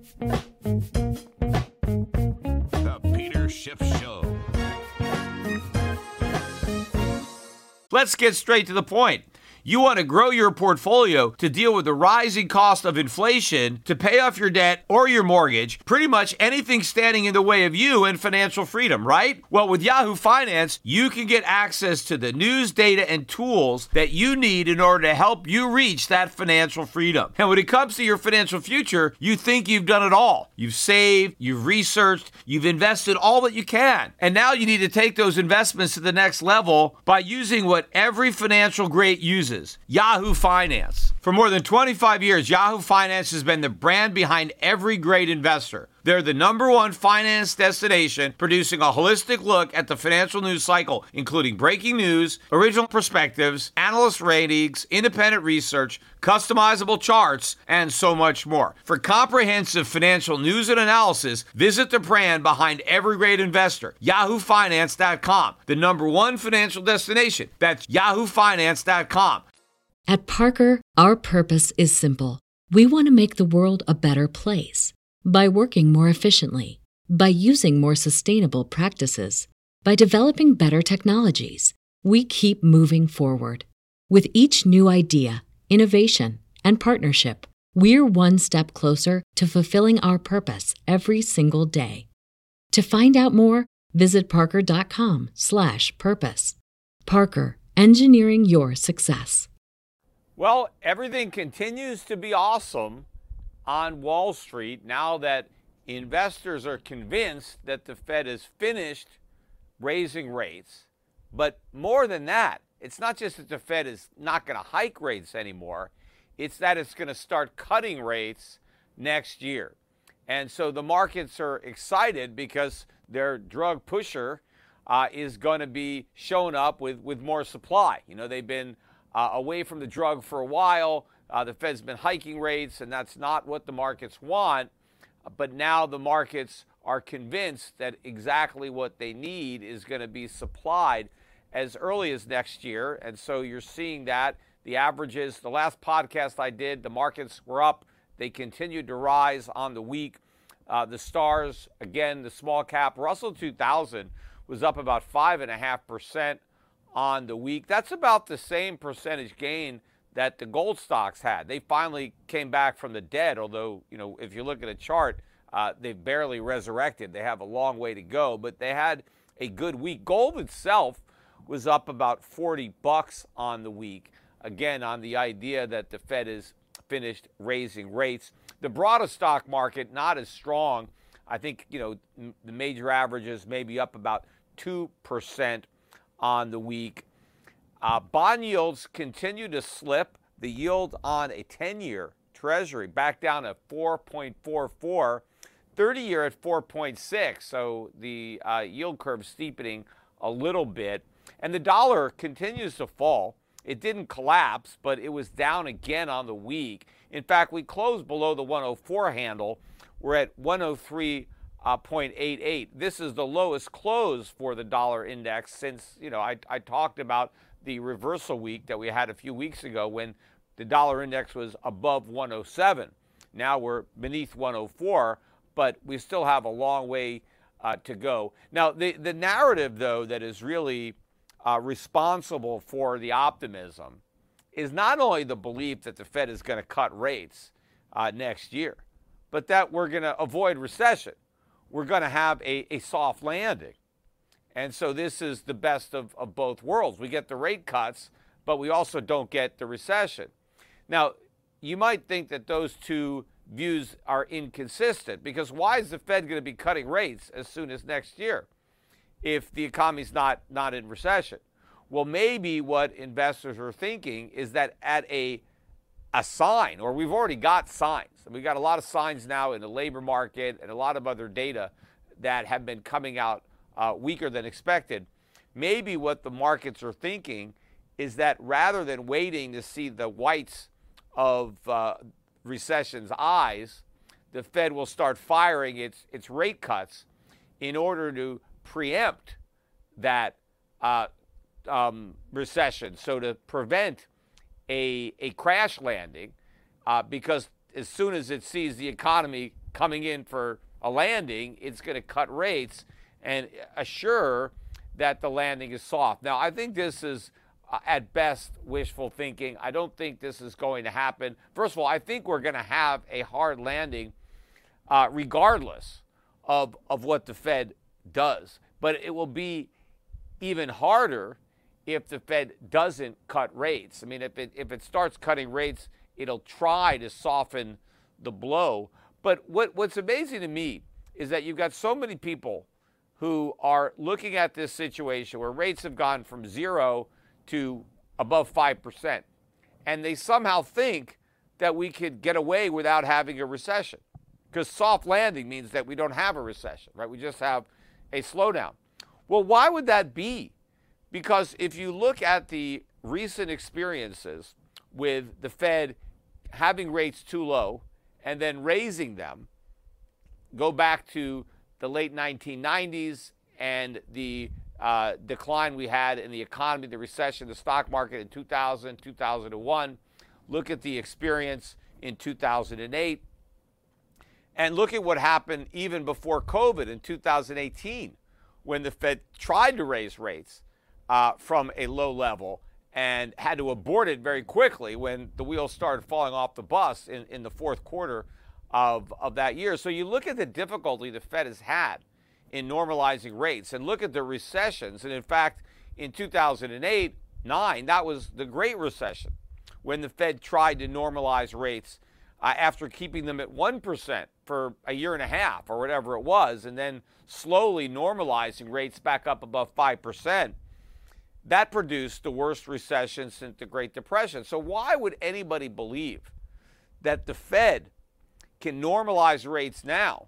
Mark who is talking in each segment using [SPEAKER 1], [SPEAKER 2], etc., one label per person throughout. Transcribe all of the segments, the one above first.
[SPEAKER 1] The Peter Schiff Show.
[SPEAKER 2] Let's get straight to the point. You want to grow your portfolio to deal with the rising cost of inflation, to pay off your debt or your mortgage, pretty much anything standing in the way of you and financial freedom, right? Well, with Yahoo Finance, you can get access to the news, data, and tools that you need in order to help you reach that financial freedom. And when it comes to your financial future, you think you've done it all. You've saved, you've researched, you've invested all that you can. And now you need to take those investments to the next level by using what every financial great uses. Yahoo Finance. For more than 25 years, Yahoo Finance has been the brand behind every great investor. They're the #1 finance destination, producing a holistic look at the financial news cycle, including breaking news, original perspectives, analyst ratings, independent research, customizable charts, and so much more. For comprehensive financial news and analysis, visit the brand behind every great investor, yahoofinance.com, the #1 financial destination. That's yahoofinance.com.
[SPEAKER 3] At Parker, our purpose is simple. We want to make the world a better place by working more efficiently, by using more sustainable practices, by developing better technologies. We keep moving forward. With each new idea, innovation, and partnership, we're one step closer to fulfilling our purpose every single day. To find out more, visit parker.com/purpose. Parker, engineering your success.
[SPEAKER 2] Well, everything continues to be awesome on Wall Street now that investors are convinced that the Fed is finished raising rates. But more than that, it's not just that the Fed is not going to hike rates anymore. It's that it's going to start cutting rates next year. And so the markets are excited because their drug pusher is going to be showing up with more supply. You know, they've been away from the drug for a while. The Fed's been hiking rates, and that's not what the markets want. But now the markets are convinced that exactly what they need is going to be supplied as early as next year. And so you're seeing that. The averages, the last podcast I did, the markets were up. They continued to rise on the week. The stars, again, the small cap, Russell 2000 was up about 5.5% on the week. That's about the same percentage gain that the gold stocks had. They finally came back from the dead, although, you know, if you look at a chart, they've barely resurrected. They have a long way to go, but they had a good week. Gold itself was up about $40 on the week, again, on the idea that the Fed is finished raising rates. The broader stock market, not as strong. I think, you know, the major averages maybe up about 2% on the week. Bond yields continue to slip. The yield on a 10-year Treasury back down at 4.44, 30-year at 4.6. So the yield curve steepening a little bit. And the dollar continues to fall. It didn't collapse, but it was down again on the week. In fact, we closed below the 104 handle. We're at 103.88. This is the lowest close for the dollar index since, you know, I talked about the reversal week that we had a few weeks ago when the dollar index was above 107. Now we're beneath 104, but we still have a long way to go. Now, the narrative, though, that is really responsible for the optimism is not only the belief that the Fed is going to cut rates next year, but that we're going to avoid recession. We're going to have a soft landing. And so this is the best of both worlds. We get the rate cuts, but we also don't get the recession. Now, you might think that those two views are inconsistent, because why is the Fed going to be cutting rates as soon as next year if the economy's not in recession? Well, maybe what investors are thinking is that at a sign, or we've already got signs, and we've got a lot of signs now in the labor market and a lot of other data that have been coming out weaker than expected. Maybe what the markets are thinking is that rather than waiting to see the whites of recession's eyes, the Fed will start firing its rate cuts in order to preempt that recession, so to prevent a crash landing, because as soon as it sees the economy coming in for a landing, it's going to cut rates and assure that the landing is soft. Now, I think this is at best wishful thinking. I don't think this is going to happen. First of all, I think we're going to have a hard landing regardless of what the Fed does. But it will be even harder if the Fed doesn't cut rates. I mean, if it starts cutting rates, it'll try to soften the blow. But what's amazing to me is that you've got so many people who are looking at this situation where rates have gone from 0 to above 5%. And they somehow think that we could get away without having a recession. Because soft landing means that we don't have a recession, right? We just have a slowdown. Well, why would that be? Because if you look at the recent experiences with the Fed having rates too low and then raising them, go back to the late 1990s and the decline we had in the economy, the recession, the stock market in 2000, 2001. Look at the experience in 2008. And look at what happened even before COVID in 2018, when the Fed tried to raise rates from a low level and had to abort it very quickly when the wheels started falling off the bus in the fourth quarter of that year. So you look at the difficulty the Fed has had in normalizing rates and look at the recessions. And in fact, in 2008-9, that was the Great Recession when the Fed tried to normalize rates after keeping them at 1% for a year and a half or whatever it was, and then slowly normalizing rates back up above 5%. That produced the worst recession since the Great Depression. So why would anybody believe that the Fed can normalize rates now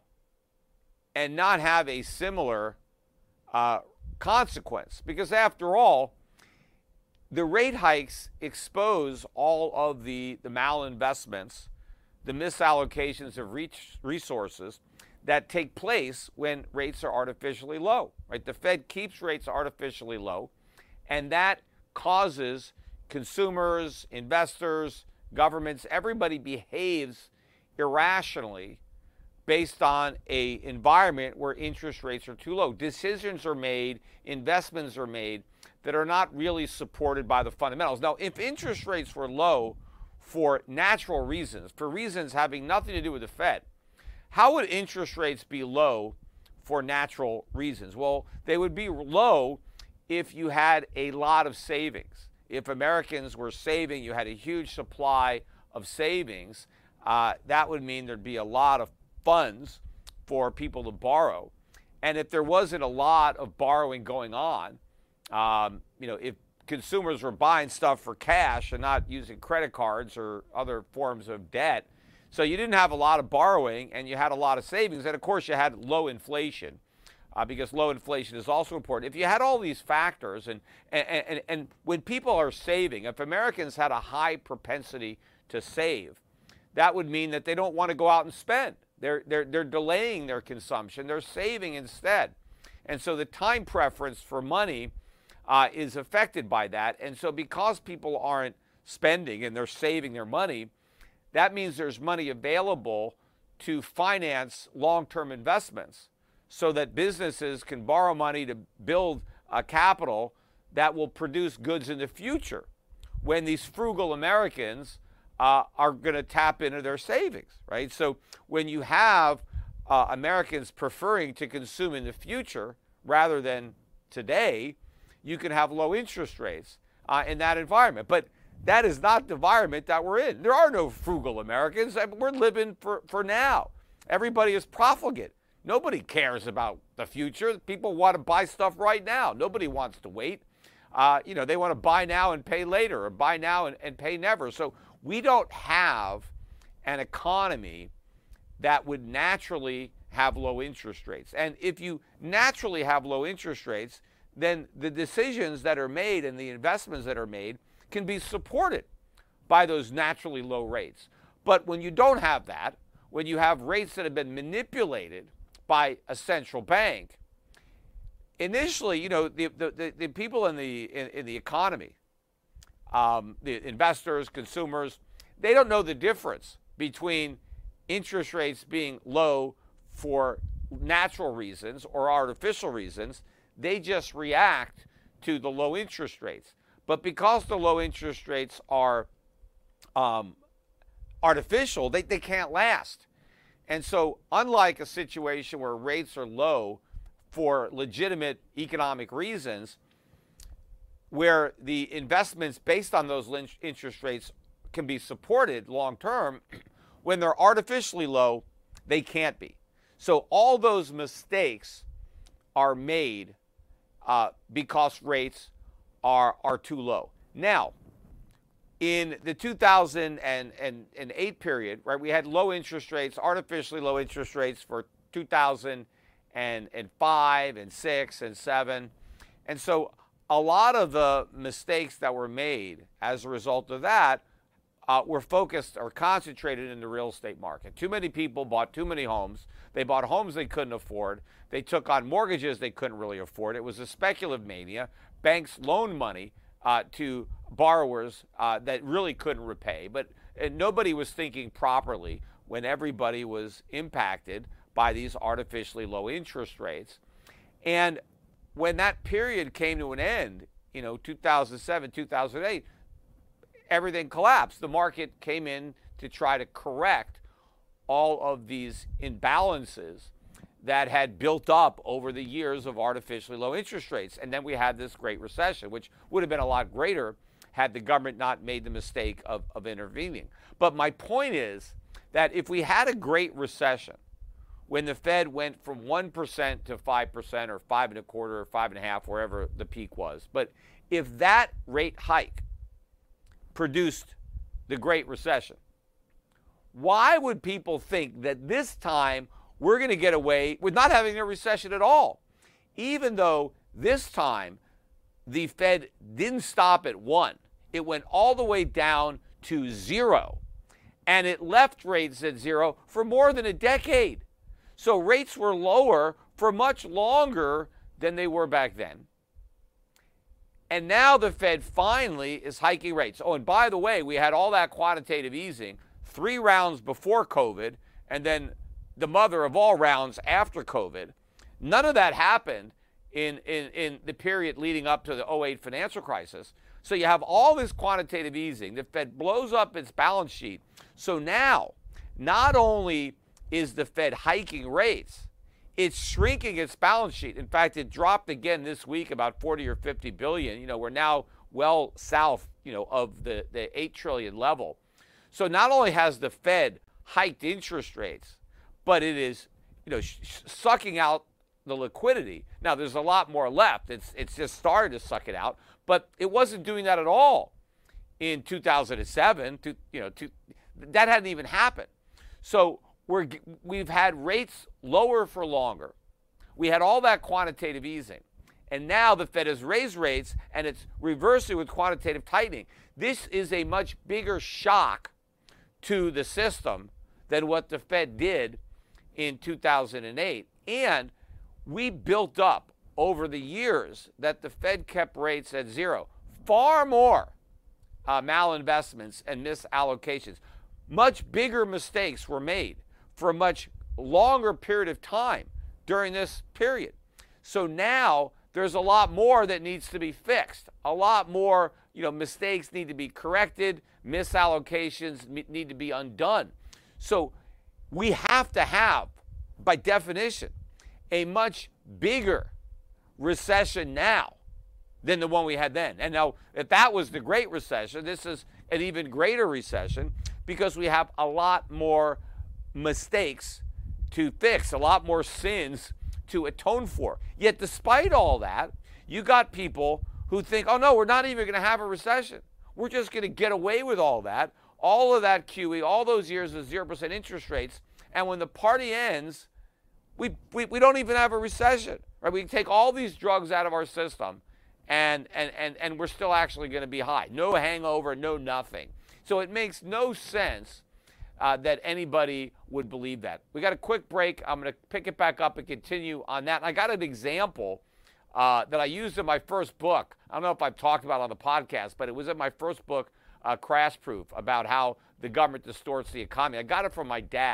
[SPEAKER 2] and not have a similar consequence? Because after all, the rate hikes expose all of the malinvestments, the misallocations of resources that take place when rates are artificially low, right? The Fed keeps rates artificially low, and that causes consumers, investors, governments, everybody behaves irrationally based on an environment where interest rates are too low. Decisions are made, investments are made that are not really supported by the fundamentals. Now, if interest rates were low for natural reasons, for reasons having nothing to do with the Fed, how would interest rates be low for natural reasons? Well, they would be low if you had a lot of savings. If Americans were saving, you had a huge supply of savings, that would mean there'd be a lot of funds for people to borrow. And if there wasn't a lot of borrowing going on, if consumers were buying stuff for cash and not using credit cards or other forms of debt, so you didn't have a lot of borrowing and you had a lot of savings, and of course you had low inflation, because low inflation is also important. If you had all these factors, and when people are saving, if Americans had a high propensity to save, that would mean that they don't want to go out and spend. They're delaying their consumption. They're saving instead. And so the time preference for money is affected by that. And so because people aren't spending and they're saving their money, that means there's money available to finance long-term investments so that businesses can borrow money to build a capital that will produce goods in the future when these frugal Americans are going to tap into their savings, right? So when you have Americans preferring to consume in the future rather than today, you can have low interest rates in that environment. But that is not the environment that we're in. There are no frugal Americans. We're living for now. Everybody is profligate. Nobody cares about the future. People want to buy stuff right now. Nobody wants to wait. They want to buy now and pay later, or buy now and pay never. So we don't have an economy that would naturally have low interest rates. And if you naturally have low interest rates, then the decisions that are made and the investments that are made can be supported by those naturally low rates. But when you don't have that, when you have rates that have been manipulated by a central bank, initially, the people in the economy, the investors, consumers, they don't know the difference between interest rates being low for natural reasons or artificial reasons. They just react to the low interest rates. But because the low interest rates are artificial, they can't last. And so unlike a situation where rates are low for legitimate economic reasons, where the investments based on those interest rates can be supported long term, when they're artificially low, they can't be. So all those mistakes are made because rates are too low. Now, in the 2008 period, right, we had low interest rates, artificially low interest rates for 2005 and 6 and 7. And so a lot of the mistakes that were made as a result of that were focused or concentrated in the real estate market. Too many people bought too many homes. They bought homes they couldn't afford. They took on mortgages they couldn't really afford. It was a speculative mania. Banks loaned money to borrowers that really couldn't repay. But nobody was thinking properly when everybody was impacted by these artificially low interest rates. And when that period came to an end, 2007, 2008, everything collapsed. The market came in to try to correct all of these imbalances that had built up over the years of artificially low interest rates. And then we had this Great Recession, which would have been a lot greater had the government not made the mistake of intervening. But my point is that if we had a Great Recession, when the Fed went from 1% to 5% or 5.25% or 5.5%, wherever the peak was, but if that rate hike produced the Great Recession, why would people think that this time we're going to get away with not having a recession at all? Even though this time the Fed didn't stop at 1. It went all the way down to 0. And it left rates at 0 for more than a decade. So rates were lower for much longer than they were back then. And now the Fed finally is hiking rates. Oh, and by the way, we had all that quantitative easing 3 rounds before COVID, and then the mother of all rounds after COVID. None of that happened in the period leading up to the 2008 financial crisis. So you have all this quantitative easing. The Fed blows up its balance sheet. So now, not only is the Fed hiking rates, it's shrinking its balance sheet. In fact, it dropped again this week about 40 or 50 billion. We're now well south, of the 8 trillion level. So not only has the Fed hiked interest rates, but it is, sucking out the liquidity. Now, there's a lot more left. It's just started to suck it out, but it wasn't doing that at all in 2007. That hadn't even happened. So we've had rates lower for longer. We had all that quantitative easing. And now the Fed has raised rates, and it's reversing with quantitative tightening. This is a much bigger shock to the system than what the Fed did in 2008. And we built up over the years that the Fed kept rates at 0. Far more malinvestments and misallocations. Much bigger mistakes were made for a much longer period of time during this period. So now there's a lot more that needs to be fixed. A lot more, mistakes need to be corrected. Misallocations need to be undone. So we have to have, by definition, a much bigger recession now than the one we had then. And now, if that was the Great Recession, this is an even greater recession because we have a lot more mistakes to fix, a lot more sins to atone for. Yet despite all that, you got people who think, oh no, we're not even going to have a recession. We're just going to get away with all that QE, all those years of 0% interest rates, and when the party ends, we don't even have a recession. Right? We can take all these drugs out of our system, and we're still actually going to be high. No hangover, no nothing. So it makes no sense that anybody would believe that. We got a quick break. I'm going to pick it back up and continue on that. And I got an example that I used in my first book. I don't know if I've talked about it on the podcast, but it was in my first book, Crash Proof, about how the government distorts the economy. I got it from my dad.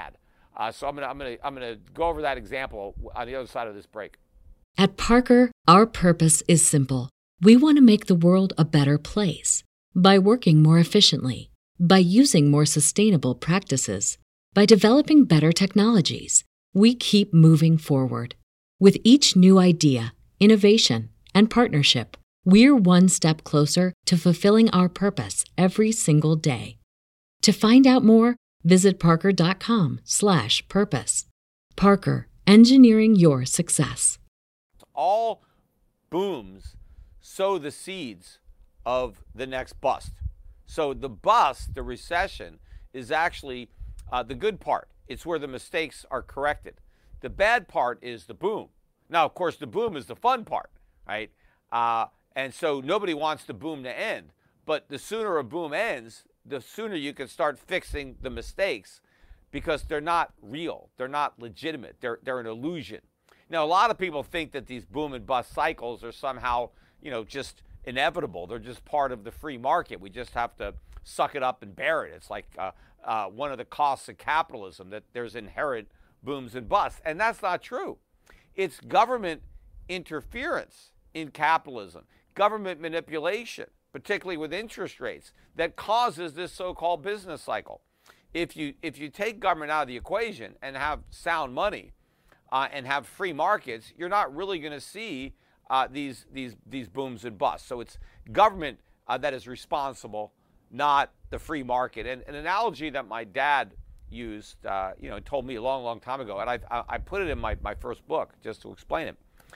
[SPEAKER 2] So I'm gonna go over that example on the other side of this break.
[SPEAKER 3] At Parker, our purpose is simple. We want to make the world a better place by working more efficiently, by using more sustainable practices, by developing better technologies. We keep moving forward. With each new idea, innovation, and partnership, we're one step closer to fulfilling our purpose every single day. To find out more, visit parker.com/purpose. Parker, engineering your success.
[SPEAKER 2] All booms sow the seeds of the next bust. So the bust, the recession, is actually the good part. It's where the mistakes are corrected. The bad part is the boom. Now, of course, the boom is the fun part, right? And so nobody wants the boom to end. But the sooner a boom ends, the sooner you can start fixing the mistakes, because they're not real. They're not legitimate. They're an illusion. Now, a lot of people think that these boom and bust cycles are somehow, just inevitable. They're just part of the free market. We just have to suck it up and bear it. It's like one of the costs of capitalism, that there's inherent booms and busts. And that's not true. It's government interference in capitalism, government manipulation, particularly with interest rates, that causes this so-called business cycle. If you take government out of the equation and have sound money and have free markets, you're not really going to see these booms and busts. So it's government that is responsible, not the free market. And an analogy that my dad used, told me a long, long time ago, and I put it in my first book just to explain it.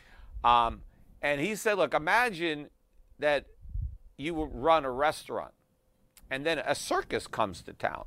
[SPEAKER 2] And he said, look, imagine that you run a restaurant, and then a circus comes to town.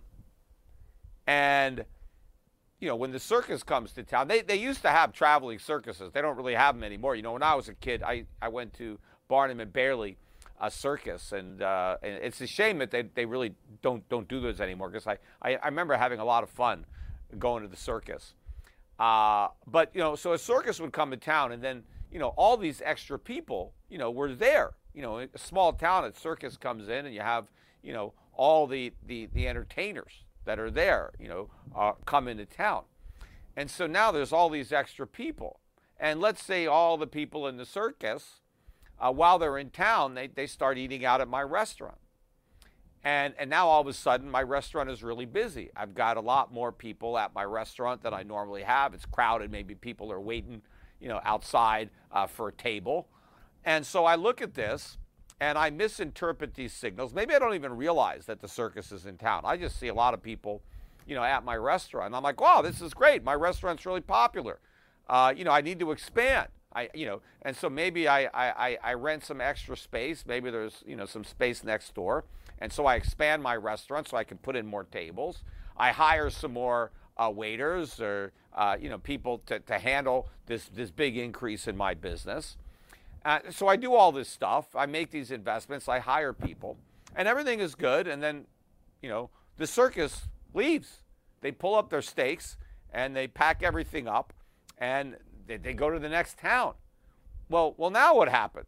[SPEAKER 2] And, when the circus comes to town, they used to have traveling circuses. They don't really have them anymore. When I was a kid, I went to Barnum and Bailey circus, and it's a shame that they really don't do those anymore, because I remember having a lot of fun going to the circus. But, so a circus would come to town, and then, all these extra people, were there. A small town, a circus comes in, and you have, all the entertainers that are there, come into town. And so now there's all these extra people. And let's say all the people in the circus, while they're in town, they start eating out at my restaurant. And now all of a sudden, my restaurant is really busy. I've got a lot more people at my restaurant than I normally have. It's crowded. Maybe people are waiting, outside for a table. And so I look at this, and I misinterpret these signals. Maybe I don't even realize that the circus is in town. I just see a lot of people, at my restaurant. And I'm like, wow, this is great. My restaurant's really popular. I need to expand. And so maybe I rent some extra space. Maybe there's, some space next door. And so I expand my restaurant so I can put in more tables. I hire some more waiters or, people to handle this big increase in my business. So I do all this stuff. I make these investments. I hire people. And everything is good. And then, the circus leaves. They pull up their stakes, and they pack everything up, and they go to the next town. Well, now what happens?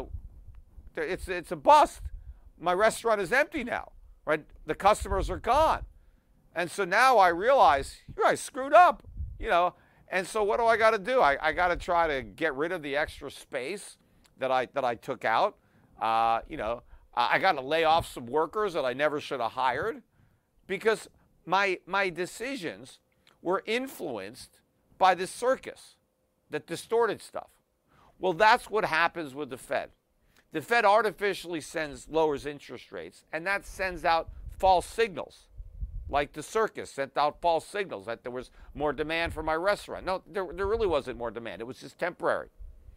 [SPEAKER 2] It's a bust. My restaurant is empty now, right? The customers are gone. And so now I realize, I screwed up, And so what do I got to do? I got to try to get rid of the extra space that I took out. I got to lay off some workers that I never should have hired, because my decisions were influenced by this circus that distorted stuff. Well, that's what happens with the Fed. The Fed artificially lowers interest rates, and that sends out false signals, like the circus sent out false signals that there was more demand for my restaurant. No, there really wasn't more demand. It was just temporary.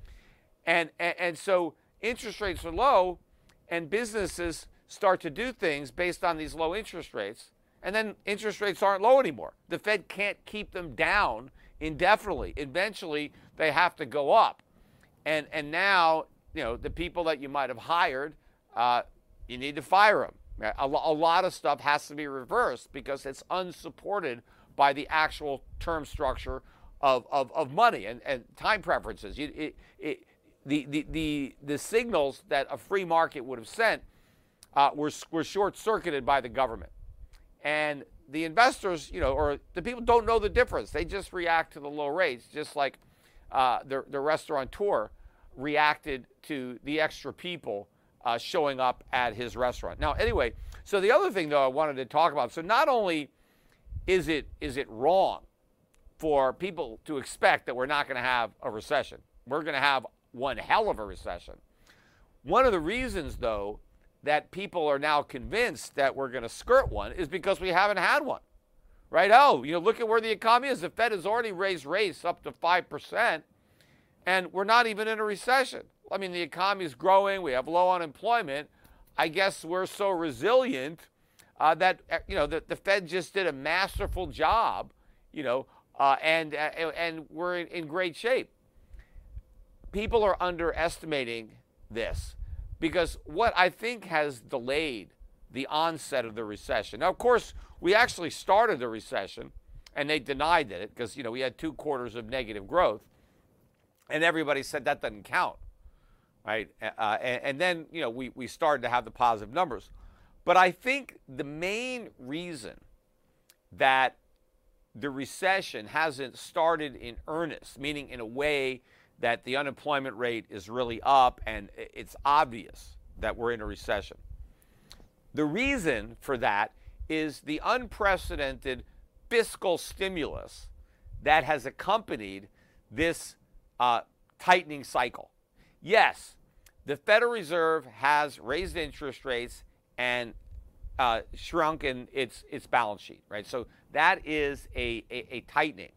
[SPEAKER 2] And so interest rates are low, and businesses start to do things based on these low interest rates, and then interest rates aren't low anymore. The Fed can't keep them down indefinitely. Eventually, they have to go up. And now, the people that you might have hired, you need to fire them. A lot of stuff has to be reversed because it's unsupported by the actual term structure of money and time preferences. The signals that a free market would have sent were short-circuited by the government. And the investors, or the people don't know the difference. They just react to the low rates, just like the restaurateur reacted to the extra people showing up at his restaurant. Now, anyway, so the other thing, though, I wanted to talk about, so not only is it wrong for people to expect that we're not going to have a recession, we're going to have one hell of a recession. One of the reasons, though, that people are now convinced that we're going to skirt one is because we haven't had one, right? Oh, look at where the economy is. The Fed has already raised rates up to 5%, and we're not even in a recession. I mean, the economy is growing. We have low unemployment. I guess we're so resilient that the Fed just did a masterful job, and we're in great shape. People are underestimating this because what I think has delayed the onset of the recession. Now, of course, we actually started the recession, and they denied it because we had 2 quarters of negative growth, and everybody said that doesn't count. Right, and then we started to have the positive numbers, but I think the main reason that the recession hasn't started in earnest, meaning in a way that the unemployment rate is really up and it's obvious that we're in a recession. The reason for that is the unprecedented fiscal stimulus that has accompanied this tightening cycle. Yes, the Federal Reserve has raised interest rates and shrunken its balance sheet, right? So that is a tightening.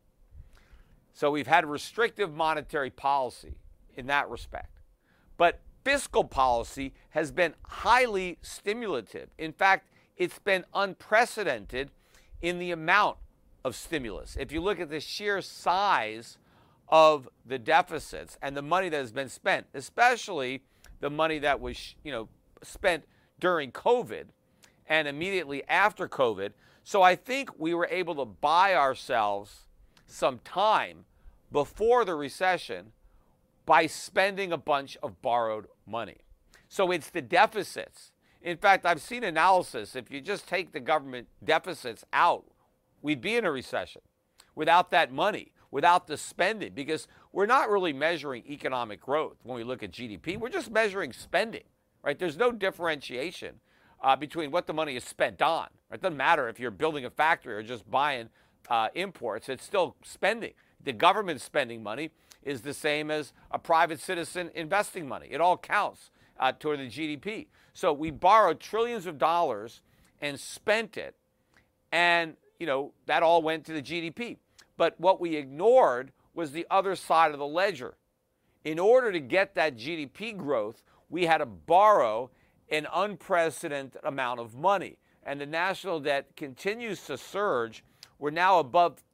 [SPEAKER 2] So we've had restrictive monetary policy in that respect. But fiscal policy has been highly stimulative. In fact, it's been unprecedented in the amount of stimulus. If you look at the sheer size of the deficits and the money that has been spent, especially the money that was, spent during COVID and immediately after COVID. So I think we were able to buy ourselves some time before the recession by spending a bunch of borrowed money. So it's the deficits. In fact, I've seen analysis, if you just take the government deficits out, we'd be in a recession without that money, without the spending, because we're not really measuring economic growth when we look at GDP. We're just measuring spending, right? There's no differentiation between what the money is spent on. It doesn't matter if you're building a factory or just buying imports. It's still spending. The government spending money is the same as a private citizen investing money. It all counts toward the GDP. So we borrowed trillions of dollars and spent it, and that all went to the GDP. But what we ignored was the other side of the ledger. In order to get that GDP growth, we had to borrow an unprecedented amount of money. And the national debt continues to surge. We're now above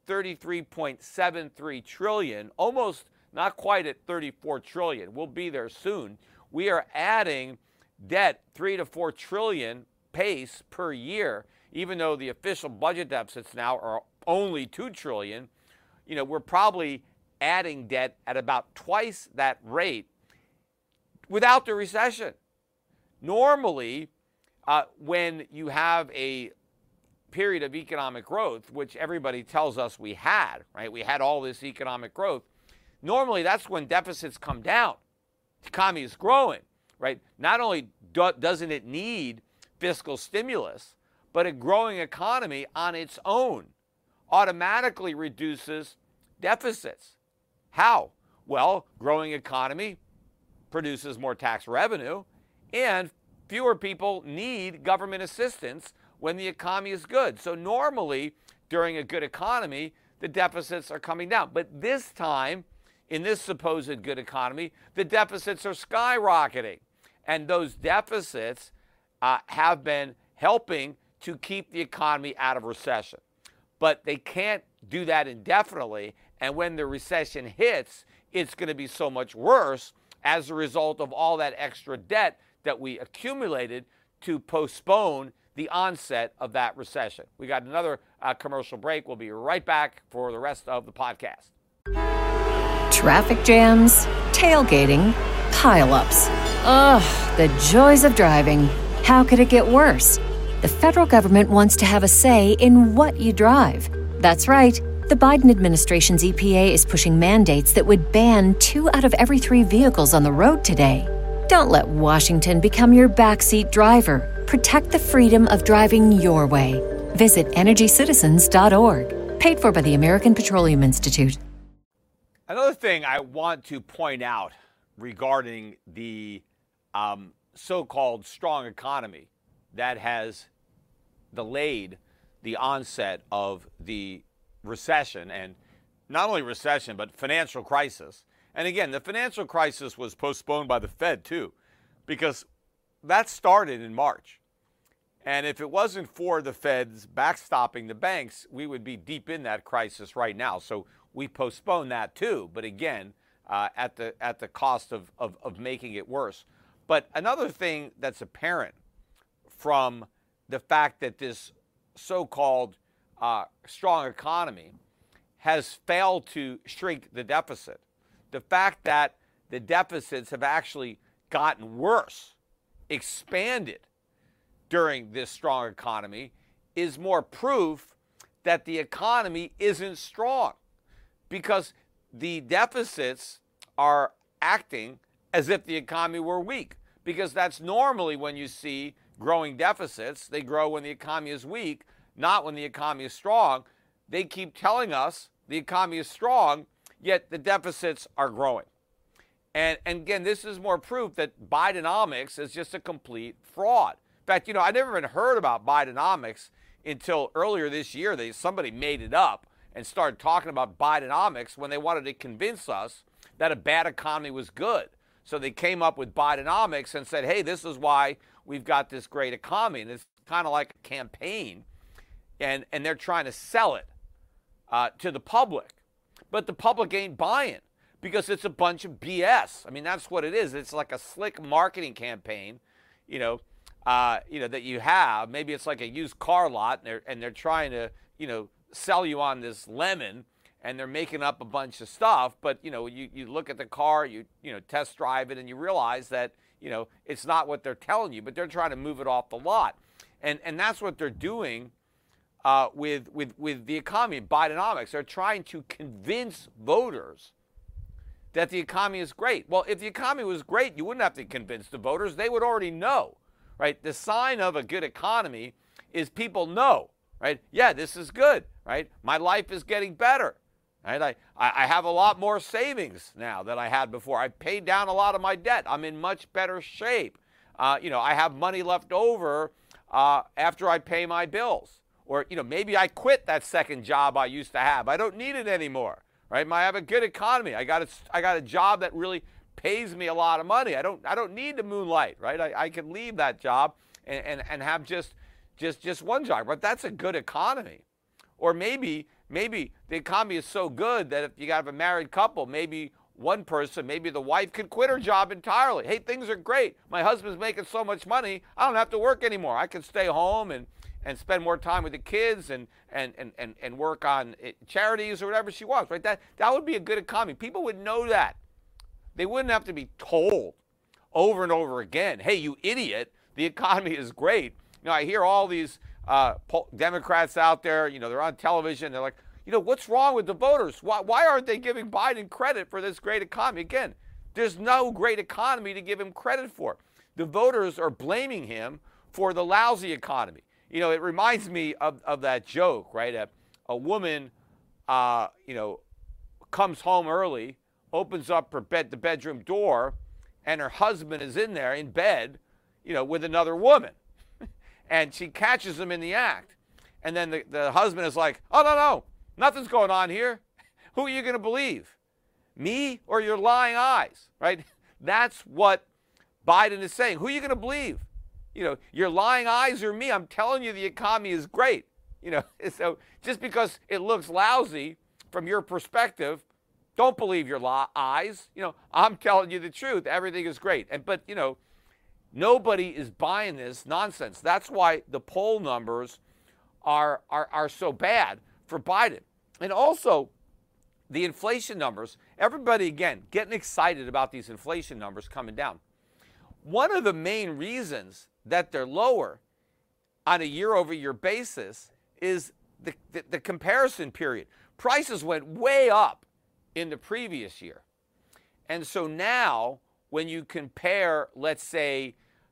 [SPEAKER 2] 33.73 trillion, almost not quite at 34 trillion. We'll be there soon. We are adding debt 3 to 4 trillion pace per year, even though the official budget deficits now are only 2 trillion. We're probably adding debt at about twice that rate without the recession. Normally, when you have a period of economic growth, which everybody tells us we had, right? We had all this economic growth. Normally, that's when deficits come down. The economy is growing, right? Not only doesn't it need fiscal stimulus, but a growing economy on its own automatically reduces deficits. How? Well, growing economy produces more tax revenue, and fewer people need government assistance when the economy is good. So normally, during a good economy, the deficits are coming down. But this time, in this supposed good economy, the deficits are skyrocketing. And those deficits have been helping to keep the economy out of recession. But they can't do that indefinitely. And when the recession hits, it's going to be so much worse as a result of all that extra debt that we accumulated to postpone the onset of that recession. We got another commercial break. We'll be right back for the rest of the podcast.
[SPEAKER 4] Traffic jams, tailgating, pileups. Ugh, the joys of driving. How could it get worse? the federal government wants to have a say in what you drive. That's right. The Biden administration's EPA is pushing mandates that would ban 2 out of every 3 vehicles on the road today. Don't let Washington become your backseat driver. Protect the freedom of driving your way. Visit EnergyCitizens.org. Paid for by the American Petroleum Institute.
[SPEAKER 2] Another thing I want to point out regarding the so-called strong economy that has delayed the onset of the recession, and not only recession, but financial crisis. And again, the financial crisis was postponed by the Fed too, because that started in March. And if it wasn't for the Fed's backstopping the banks, we would be deep in that crisis right now. So we postponed that too, but again, at the cost of making it worse. But another thing that's apparent from the fact that this so-called strong economy has failed to shrink the deficit, the fact that the deficits have actually gotten worse, expanded during this strong economy, is more proof that the economy isn't strong, because the deficits are acting as if the economy were weak, because that's normally when you see growing deficits. They grow when the economy is weak, not when the economy is strong. They keep telling us the economy is strong, yet the deficits are growing. And again, this is more proof that Bidenomics is just a complete fraud. In fact, I never even heard about Bidenomics until earlier this year. Somebody made it up and started talking about Bidenomics when they wanted to convince us that a bad economy was good. So they came up with Bidenomics and said, hey, this is why we've got this great economy. And it's kind of like a campaign, and they're trying to sell it to the public. But the public ain't buying, because it's a bunch of BS. I mean, that's what it is. It's like a slick marketing campaign, that you have. Maybe it's like a used car lot, and they're trying to, sell you on this lemon, and they're making up a bunch of stuff. But, you look at the car, you test drive it, and you realize that, it's not what they're telling you, but they're trying to move it off the lot. And that's what they're doing with the economy, Bidenomics. They're trying to convince voters that the economy is great. Well, if the economy was great, you wouldn't have to convince the voters. They would already know, right? The sign of a good economy is people know, right? Yeah, this is good, right? My life is getting better, right? I have a lot more savings now than I had before. I paid down a lot of my debt. I'm in much better shape. I have money left over after I pay my bills. Or, maybe I quit that second job I used to have. I don't need it anymore, right? I have a good economy. I got a job that really pays me a lot of money. I don't need to moonlight, right? I can leave that job and have just one job. But that's a good economy. Or maybe the economy is so good that if you have a married couple, maybe one person, maybe the wife, could quit her job entirely. Hey, things are great. My husband's making so much money, I don't have to work anymore. I can stay home and spend more time with the kids and work on charities or whatever she wants, right? That would be a good economy. People would know that. They wouldn't have to be told over and over again, hey, you idiot, the economy is great. I hear all these Democrats out there, they're on television. They're like, what's wrong with the voters? Why aren't they giving Biden credit for this great economy? Again, there's no great economy to give him credit for. The voters are blaming him for the lousy economy. It reminds me of that joke, right? A woman, comes home early, opens up the bedroom door, and her husband is in there in bed, with another woman. And she catches him in the act. And then the husband is like, oh, no, nothing's going on here. Who are you going to believe? Me or your lying eyes, right? That's what Biden is saying. Who are you going to believe? Your lying eyes or me? I'm telling you the economy is great. So just because it looks lousy from your perspective, don't believe your eyes. I'm telling you the truth. Everything is great. But nobody is buying this nonsense. That's why the poll numbers are so bad for Biden. And also the inflation numbers, everybody, again, getting excited about these inflation numbers coming down. One of the main reasons that they're lower on a year-over-year basis is the comparison period. Prices went way up in the previous year. And so now when you compare, let's say,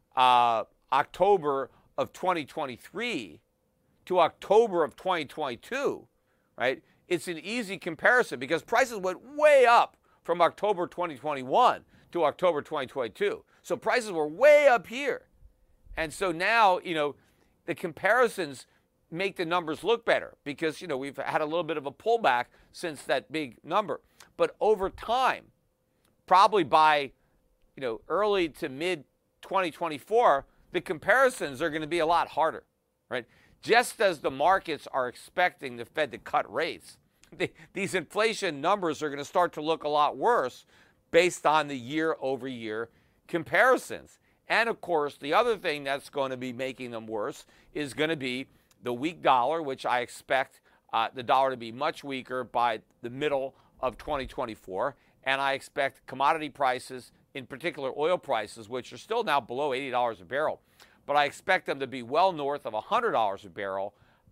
[SPEAKER 2] October of 2023 to October of 2022, right, it's an easy comparison because prices went way up from October 2021 to October 2022. So prices were way up here. And so now, the comparisons make the numbers look better because, we've had a little bit of a pullback since that big number. But over time, probably by, early to mid 2024, the comparisons are going to be a lot harder, right? Just as the markets are expecting the Fed to cut rates, these inflation numbers are going to start to look a lot worse based on the year-over-year comparisons. And, of course, the other thing that's going to be making them worse is going to be the weak dollar, which I expect the dollar to be much weaker by the middle of 2024. And I expect commodity prices, in particular oil prices, which are still now below $80 a barrel, but I expect them to be well north of $100 a barrel,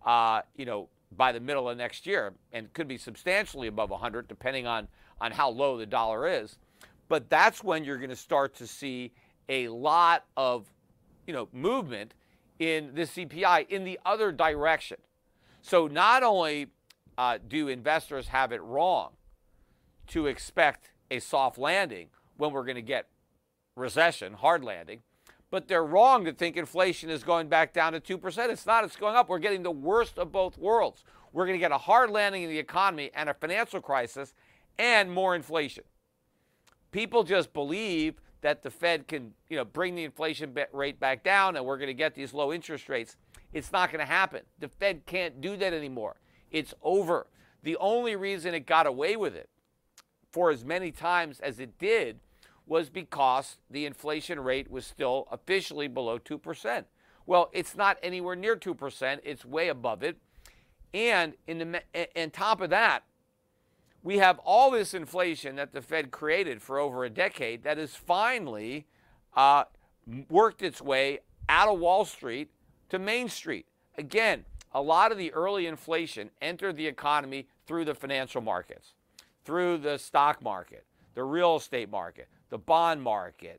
[SPEAKER 2] by the middle of next year, and could be substantially above 100 depending on how low the dollar is. But that's when you're going to start to see a lot of, movement in the CPI in the other direction. So not only do investors have it wrong to expect a soft landing when we're going to get recession, hard landing, but they're wrong to think inflation is going back down to 2%. It's not. It's going up. We're getting the worst of both worlds. We're going to get a hard landing in the economy and a financial crisis and more inflation. People just believe that the Fed can, bring the inflation rate back down and we're going to get these low interest rates. It's not going to happen. The Fed can't do that anymore. It's over. The only reason it got away with it for as many times as it did was because the inflation rate was still officially below 2%. Well, it's not anywhere near 2%. It's way above it. And on top of that, we have all this inflation that the Fed created for over a decade that has finally worked its way out of Wall Street to Main Street. Again, a lot of the early inflation entered the economy through the financial markets, through the stock market, the real estate market, the bond market,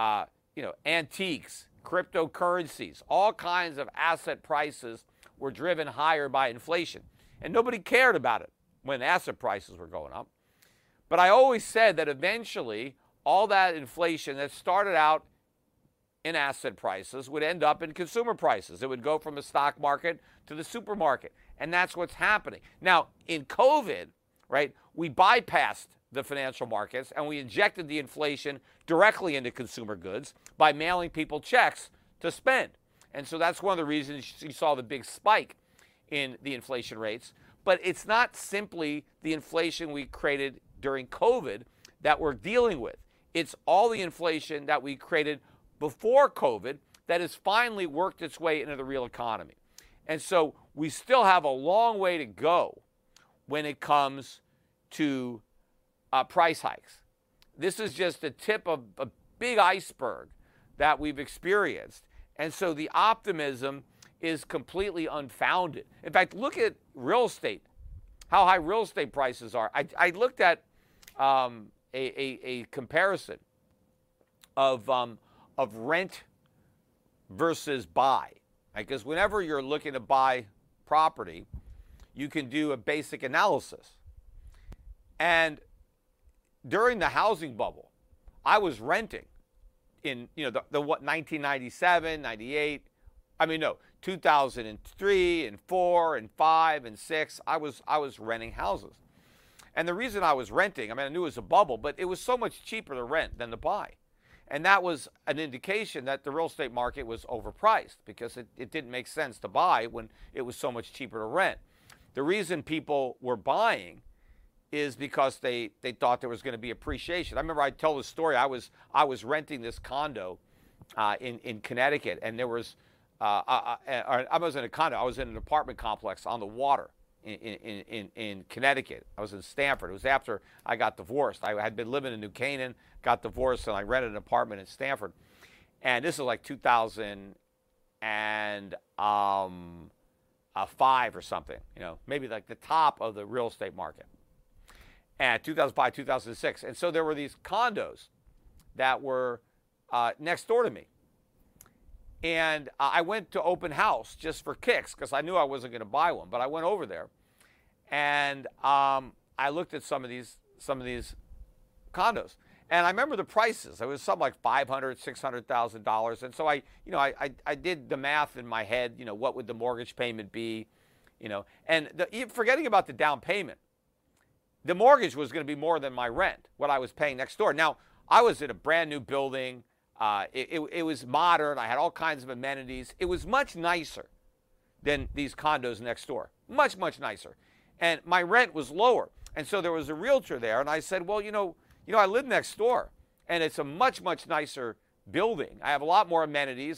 [SPEAKER 2] antiques, cryptocurrencies, all kinds of asset prices were driven higher by inflation. And nobody cared about it when asset prices were going up. But I always said that eventually all that inflation that started out in asset prices would end up in consumer prices. It would go from the stock market to the supermarket. And that's what's happening. Now, in COVID, right, we bypassed the financial markets and we injected the inflation directly into consumer goods by mailing people checks to spend. And so that's one of the reasons you saw the big spike in the inflation rates. But it's not simply the inflation we created during COVID that we're dealing with. It's all the inflation that we created before COVID that has finally worked its way into the real economy. And so we still have a long way to go when it comes to price hikes. This is just the tip of a big iceberg that we've experienced. And so the optimism is completely unfounded. In fact, look at real estate, how high real estate prices are. I looked at a comparison of rent versus buy. Because whenever you're looking to buy property, you can do a basic analysis. And during the housing bubble, I was renting in, 1997, 98, 2003 and 4 and 5 and 6, I was renting houses. And the reason I was renting, I knew it was a bubble, but it was so much cheaper to rent than to buy. And that was an indication that the real estate market was overpriced because it didn't make sense to buy when it was so much cheaper to rent. The reason people were buying is because they thought there was going to be appreciation. I remember I tell this story. I was renting this condo in Connecticut, and there was I was in a condo. I was in an apartment complex on the water in Connecticut. I was in Stamford. It was after I got divorced. I had been living in New Canaan, got divorced, and I rented an apartment in Stamford. And this is like 2008 or something, maybe like the top of the real estate market. And 2005, 2006. And so there were these condos that were next door to me. And I went to open house just for kicks because I knew I wasn't going to buy one. But I went over there, and I looked at some of these condos. And I remember the prices. It was something like $500,000, $600,000. And so I did the math in my head. What would the mortgage payment be? And forgetting about the down payment, the mortgage was going to be more than my rent, what I was paying next door. Now, I was in a brand new building. It was modern. I had all kinds of amenities. It was much nicer than these condos next door. Much, much nicer. And my rent was lower. And so there was a realtor there. And I said, well, I live next door, and it's a much, much nicer building. I have a lot more amenities.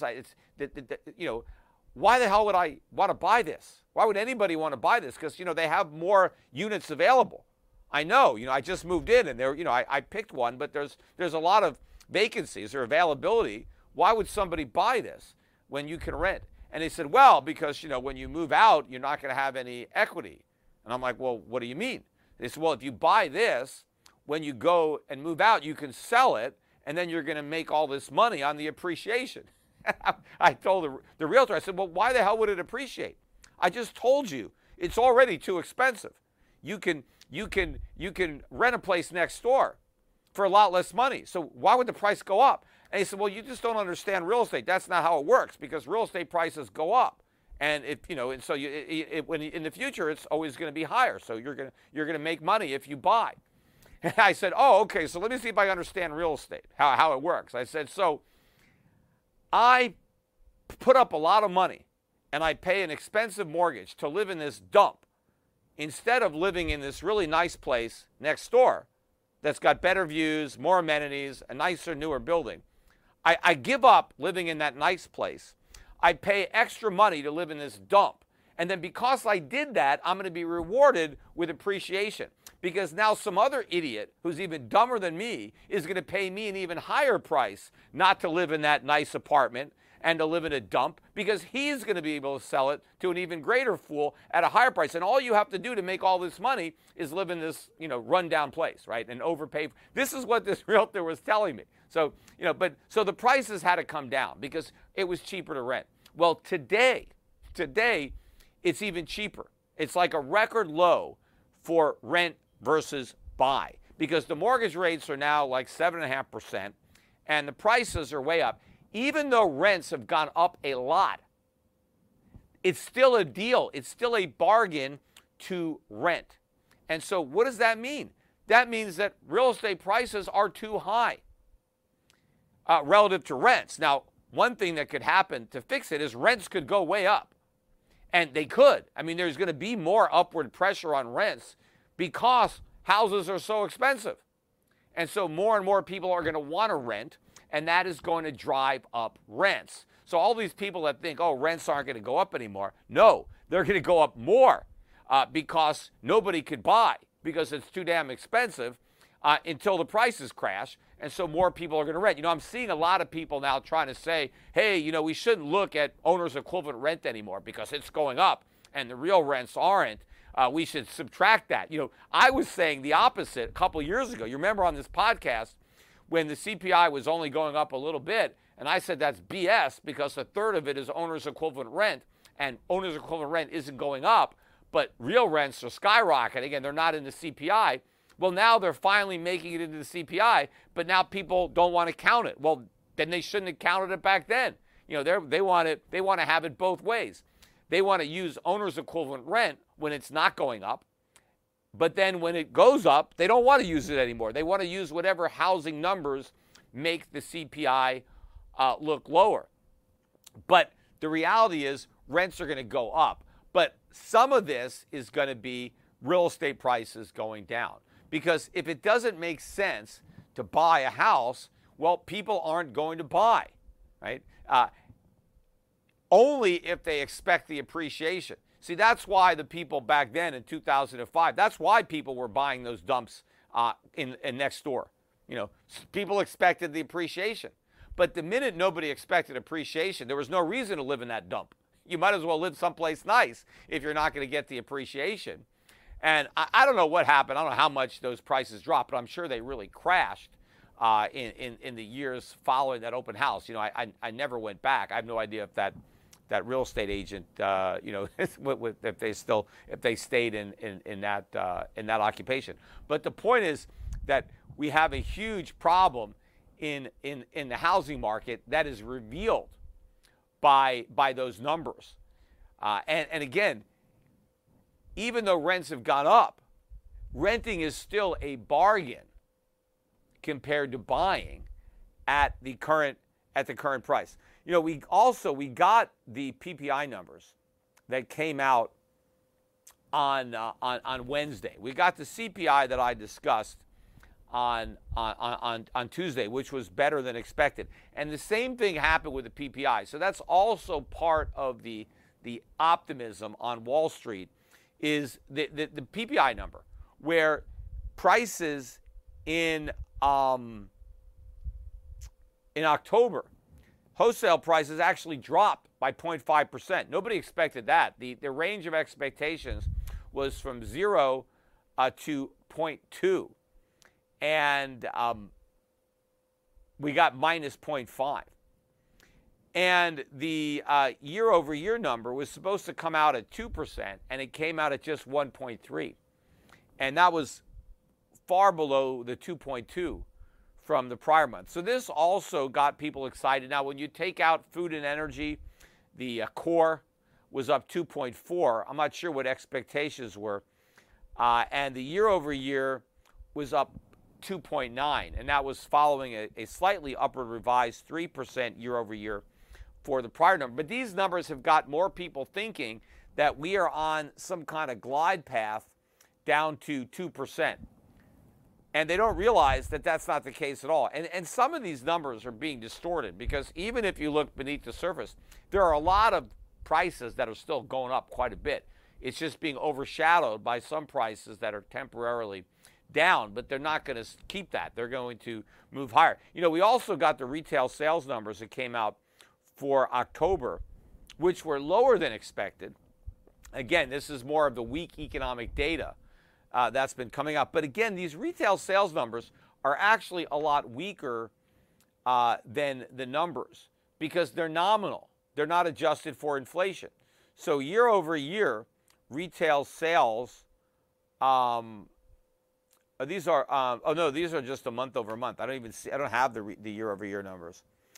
[SPEAKER 2] Why the hell would I want to buy this? Why would anybody want to buy this? Because, they have more units available. I know, I just moved in, and there, I picked one, but there's a lot of vacancies or availability. Why would somebody buy this when you can rent? And they said, well, because, when you move out, you're not going to have any equity. And I'm like, well, what do you mean? They said, well, if you buy this, when you go and move out, you can sell it, and then you're going to make all this money on the appreciation. I told the realtor, I said, well, why the hell would it appreciate? I just told you it's already too expensive. You can rent a place next door for a lot less money. So why would the price go up? And he said, well, you just don't understand real estate. That's not how it works, because real estate prices go up. And and so when in the future, it's always going to be higher. So you're going to make money if you buy. And I said, oh, okay, so let me see if I understand real estate, how it works. I said, so I put up a lot of money, and I pay an expensive mortgage to live in this dump instead of living in this really nice place next door that's got better views, more amenities, a nicer, newer building. I give up living in that nice place. I pay extra money to live in this dump. And then because I did that, I'm going to be rewarded with appreciation. Because now some other idiot who's even dumber than me is going to pay me an even higher price not to live in that nice apartment and to live in a dump, because he's going to be able to sell it to an even greater fool at a higher price. And all you have to do to make all this money is live in this, rundown place, right? And overpay. This is what this realtor was telling me. So, so the prices had to come down because it was cheaper to rent. Well, today, it's even cheaper. It's like a record low for rent versus buy, because the mortgage rates are now like 7.5%, and the prices are way up. Even though rents have gone up a lot, it's still a deal. It's still a bargain to rent. And so what does that mean? That means that real estate prices are too high relative to rents. Now, one thing that could happen to fix it is rents could go way up. And they could. I mean, there's going to be more upward pressure on rents because houses are so expensive. And so more and more people are going to want to rent, and that is going to drive up rents. So all these people that think, oh, rents aren't going to go up anymore. No, they're going to go up more because nobody could buy because it's too damn expensive until the prices crash. And so more people are going to rent. I'm seeing a lot of people now trying to say, hey, we shouldn't look at owner's equivalent rent anymore because it's going up and the real rents aren't. We should subtract that. I was saying the opposite a couple of years ago. You remember on this podcast when the CPI was only going up a little bit, and I said that's BS because a third of it is owner's equivalent rent, and owner's equivalent rent isn't going up, but real rents are skyrocketing, and they're not in the CPI. Well, now they're finally making it into the CPI, but now people don't want to count it. Well, then they shouldn't have counted it back then. They want to have it both ways. They want to use owner's equivalent rent when it's not going up, but then when it goes up, they don't want to use it anymore. They want to use whatever housing numbers make the CPI look lower. But the reality is rents are going to go up. But some of this is going to be real estate prices going down. Because if it doesn't make sense to buy a house, well, people aren't going to buy, right? Only if they expect the appreciation. See, that's why the people back then in 2005, that's why people were buying those dumps in next door. People expected the appreciation. But the minute nobody expected appreciation, there was no reason to live in that dump. You might as well live someplace nice if you're not going to get the appreciation. And I don't know what happened. I don't know how much those prices dropped, but I'm sure they really crashed in the years following that open house. You know, I never went back. I have no idea if that real estate agent, you know, if they stayed in that occupation. But the point is that we have a huge problem in the housing market that is revealed by those numbers. And again, even though rents have gone up, renting is still a bargain compared to buying at the current price. You know, we got the PPI numbers that came out on Wednesday. We got the CPI that I discussed on Tuesday, which was better than expected. And the same thing happened with the PPI. So that's also part of the optimism on Wall Street is the PPI number, where prices in October, wholesale prices actually dropped by 0.5%. Nobody expected that. The range of expectations was from 0 to 0.2. And we got minus 0.5. And the year-over-year number was supposed to come out at 2%, and it came out at just 1.3. And that was far below the 2.2 from the prior month. So this also got people excited. Now, when you take out food and energy, the core was up 2.4. I'm not sure what expectations were. And the year-over-year was up 2.9, and that was following a slightly upward revised 3% year-over-year for the prior number. But these numbers have got more people thinking that we are on some kind of glide path down to 2%. And they don't realize that that's not the case at all. And some of these numbers are being distorted because even if you look beneath the surface, there are a lot of prices that are still going up quite a bit. It's just being overshadowed by some prices that are temporarily down, but they're not going to keep that. They're going to move higher. You know, we also got the retail sales numbers that came out for October, which were lower than expected. Again, this is more of the weak economic data that's been coming out. But again, these retail sales numbers are actually a lot weaker than the numbers because they're nominal. They're not adjusted for inflation. So year over year, retail sales, these are, these are just a month over month. I don't have the year over year numbers.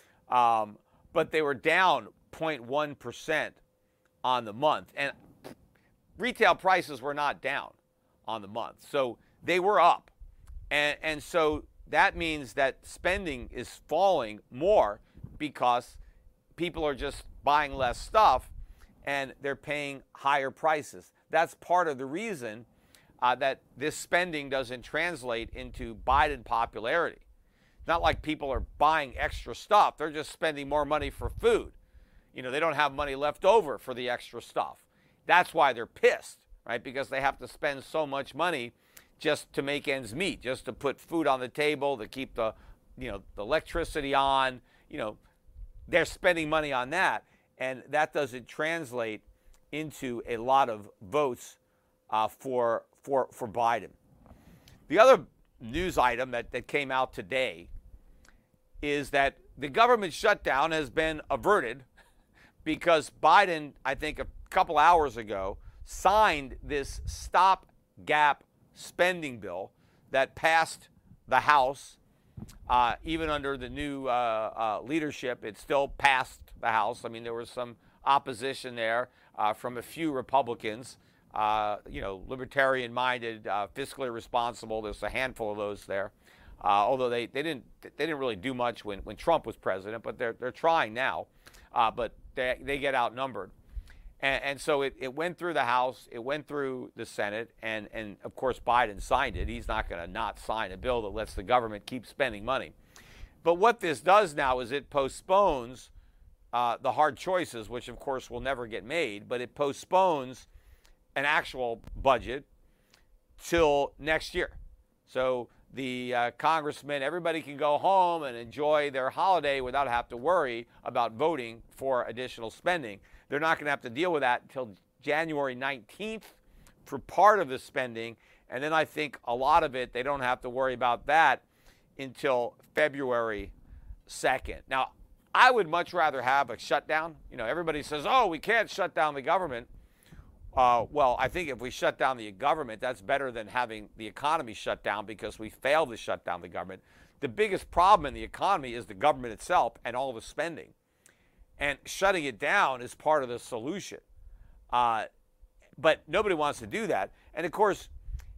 [SPEAKER 2] But they were down 0.1% on the month. And retail prices were not down on the month. So they were up. And so that means that spending is falling more because people are just buying less stuff and they're paying higher prices. That's part of the reason that this spending doesn't translate into Biden popularity. It's not like people are buying extra stuff. They're just spending more money for food. You know, they don't have money left over for the extra stuff. That's why they're pissed, right? Because they have to spend so much money just to make ends meet, just to put food on the table, to keep the electricity on. You know, they're spending money on that, and that doesn't translate into a lot of votes for Biden. The other news item that came out today is that the government shutdown has been averted because Biden, I think a couple hours ago, signed this stopgap spending bill that passed the House. Even under the new leadership, it still passed the House. I mean, there was some opposition there from a few Republicans, libertarian-minded, fiscally responsible. There's a handful of those there, although they didn't really do much when Trump was president, but they're trying now. But they get outnumbered. And so it went through the House, it went through the Senate, and of course Biden signed it. He's not going to not sign a bill that lets the government keep spending money. But what this does now is it postpones the hard choices, which of course will never get made, but it postpones an actual budget till next year. So the congressmen, everybody can go home and enjoy their holiday without having to worry about voting for additional spending. They're not going to have to deal with that until January 19th for part of the spending. And then I think a lot of it, they don't have to worry about that until February 2nd. Now, I would much rather have a shutdown. You know, everybody says, oh, we can't shut down the government. Well, I think if we shut down the government, that's better than having the economy shut down because we failed to shut down the government. The biggest problem in the economy is the government itself and all the spending. And shutting it down is part of the solution. But nobody wants to do that. And, of course,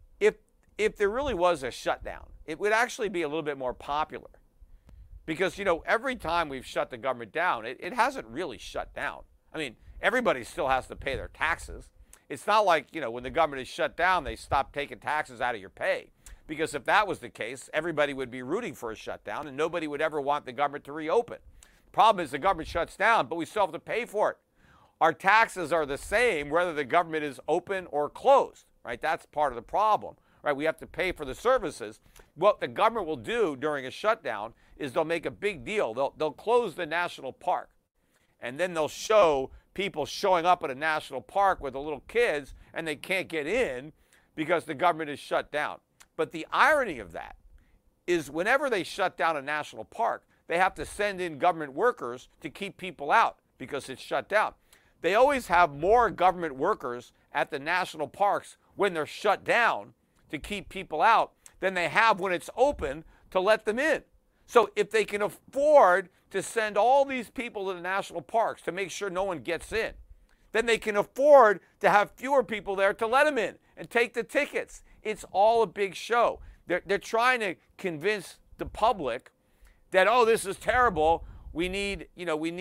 [SPEAKER 2] if there really was a shutdown, it would actually be a little bit more popular. Because, you know, every time we've shut the government down, it hasn't really shut down. I mean, everybody still has to pay their taxes. It's not like, you know, when the government is shut down, they stop taking taxes out of your pay. Because if that was the case, everybody would be rooting for a shutdown and nobody would ever want the government to reopen. The problem is the government shuts down, but we still have to pay for it. Our taxes are the same whether the government is open or closed, right? That's part of the problem, right? We have to pay for the services. What the government will do during a shutdown is they'll make a big deal. They'll close the national park, and then they'll show people showing up at a national park with the little kids, and they can't get in because the government is shut down. But the irony of that is whenever they shut down a national park, they have to send in government workers to keep people out because it's shut down. They always have more government workers at the national parks when they're shut down to keep people out than they have when it's open to let them in. So if they can afford to send all these people to the national parks to make sure no one gets in, then they can afford to have fewer people there to let them in and take the tickets. It's all a big show. They're trying to convince the public that, oh, this is terrible. We need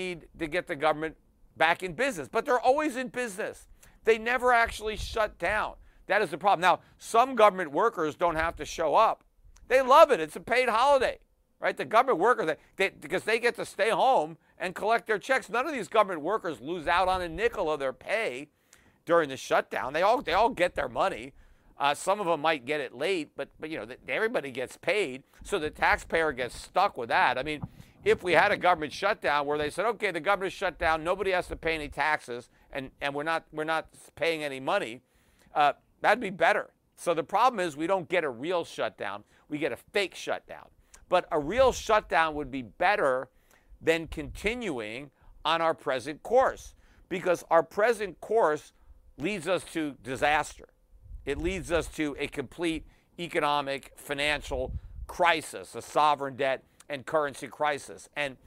[SPEAKER 2] to get the government back in business. But they're always in business. They never actually shut down. That is the problem. Now, some government workers don't have to show up. They love it. It's a paid holiday, right? The government workers, because they get to stay home and collect their checks. None of these government workers lose out on a nickel of their pay during the shutdown. They all get their money. Some of them might get it late, but you know, everybody gets paid, so the taxpayer gets stuck with that. I mean, if we had a government shutdown where they said, okay, the government is shut down, nobody has to pay any taxes, and we're not paying any money, that'd be better. So the problem is we don't get a real shutdown, we get a fake shutdown. But a real shutdown would be better than continuing on our present course, because our present course leads us to disaster. It leads us to a complete economic, financial crisis, a sovereign debt and currency crisis. And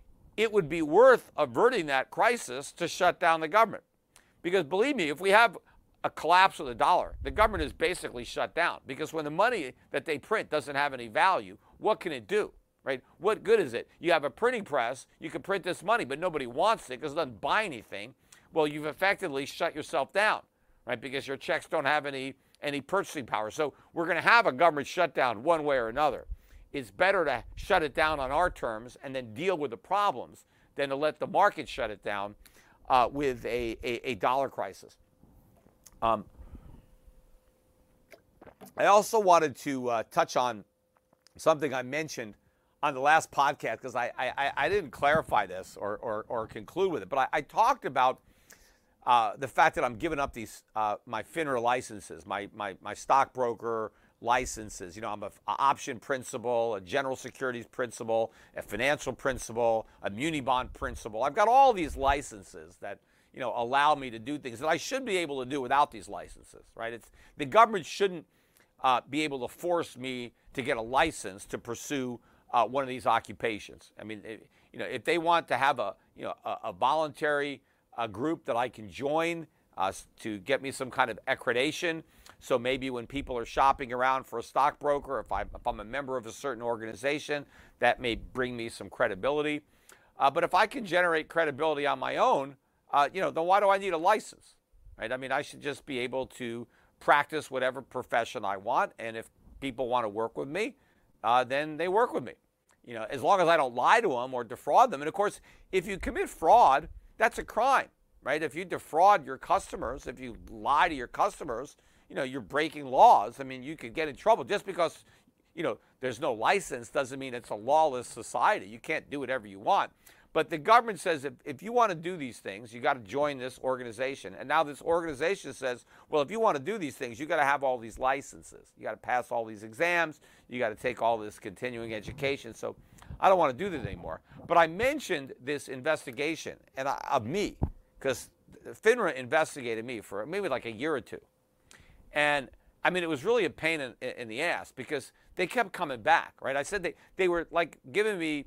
[SPEAKER 2] it would be worth averting that crisis to shut down the government. Because believe me, if we have a collapse of the dollar, the government is basically shut down. Because when the money that they print doesn't have any value, what can it do, right? What good is it? You have a printing press, you can print this money, but nobody wants it because it doesn't buy anything. Well, you've effectively shut yourself down, right? Because your checks don't have any purchasing power. So we're going to have a government shutdown one way or another. It's better to shut it down on our terms and then deal with the problems than to let the market shut it down with a dollar crisis. I also wanted to touch on something I mentioned on the last podcast because I didn't clarify this or conclude with it, but I talked about the fact that I'm giving up these my FINRA licenses, my stockbroker licenses. You know, I'm an option principal, a general securities principal, a financial principal, a muni bond principal. I've got all these licenses that, you know, allow me to do things that I should be able to do without these licenses, right? The government shouldn't be able to force me to get a license to pursue one of these occupations. I mean, you know, if they want to have a voluntary group that I can join to get me some kind of accreditation. So maybe when people are shopping around for a stockbroker, if I'm a member of a certain organization, that may bring me some credibility. But if I can generate credibility on my own, you know, then why do I need a license, right? I mean, I should just be able to practice whatever profession I want, and if people want to work with me, then they work with me. You know, as long as I don't lie to them or defraud them. And of course, if you commit fraud, that's a crime, right? If you defraud your customers, if you lie to your customers, you know, you're breaking laws. I mean, you could get in trouble just because, there's no license doesn't mean it's a lawless society. You can't do whatever you want. But the government says if you want to do these things, you got to join this organization. And now this organization says, well, if you want to do these things, you got to have all these licenses. You got to pass all these exams. You got to take all this continuing education. So I don't want to do this anymore. But I mentioned this investigation of me because FINRA investigated me for maybe like a year or two. And I mean, it was really a pain in the ass because they kept coming back, right? I said they were like giving me